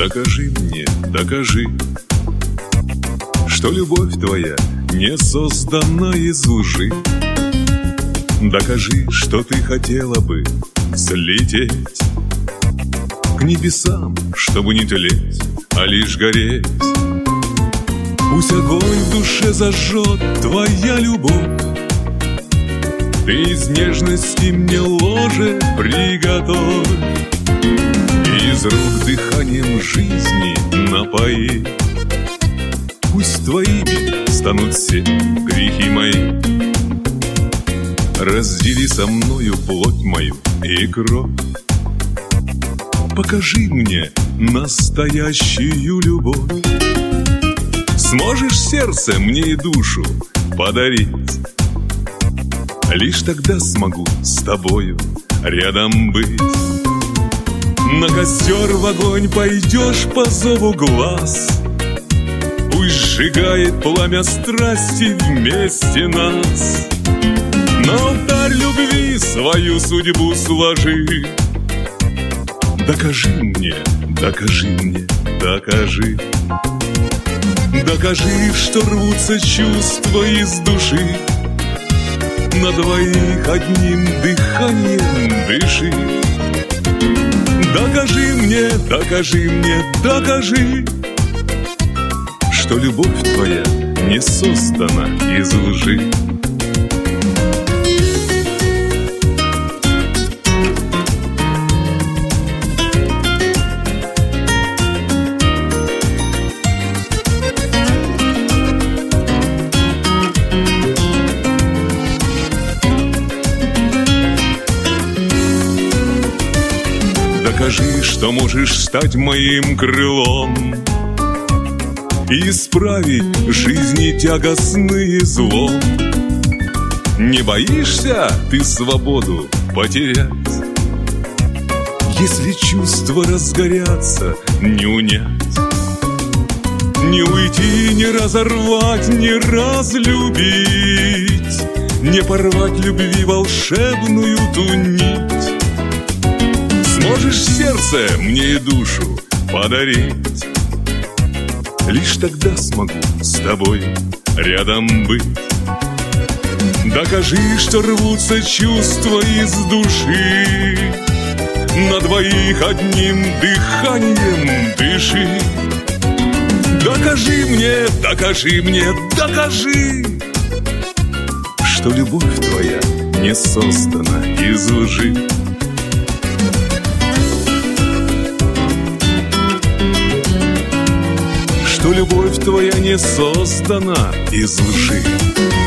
Докажи мне, докажи, что любовь твоя не создана из лжи. Докажи, что ты хотела бы взлететь к небесам, чтобы не тлеть, а лишь гореть. Пусть огонь в душе зажжет твоя любовь, ты из нежности мне ложе приготовь, из рук дыханием жизни напои. Пусть твоими станут все грехи мои. Раздели со мною плоть мою и кровь. Покажи мне настоящую любовь. Сможешь сердце мне и душу подарить? Лишь тогда смогу с тобою рядом быть. На костер в огонь пойдешь по зову глаз. Пусть сжигает пламя страсти вместе нас. На алтарь любви свою судьбу сложи. Докажи мне, докажи мне, докажи. Докажи, что рвутся чувства из души. На двоих одним дыханием дыши. Докажи мне, докажи мне, докажи, что любовь твоя не создана из лжи. Докажи, что можешь стать моим крылом, исправить жизни тягостные злом. Не боишься ты свободу потерять? Если чувства разгорятся, не унять, не уйти, не разорвать, не разлюбить, не порвать любви волшебную ту нить. Сможешь сердце мне и душу подарить? Лишь тогда смогу с тобой рядом быть. Докажи, что рвутся чувства из души. На двоих одним дыханием дыши. Докажи мне, докажи мне, докажи, что любовь твоя не создана из лжи. Что любовь твоя не создана из лжи.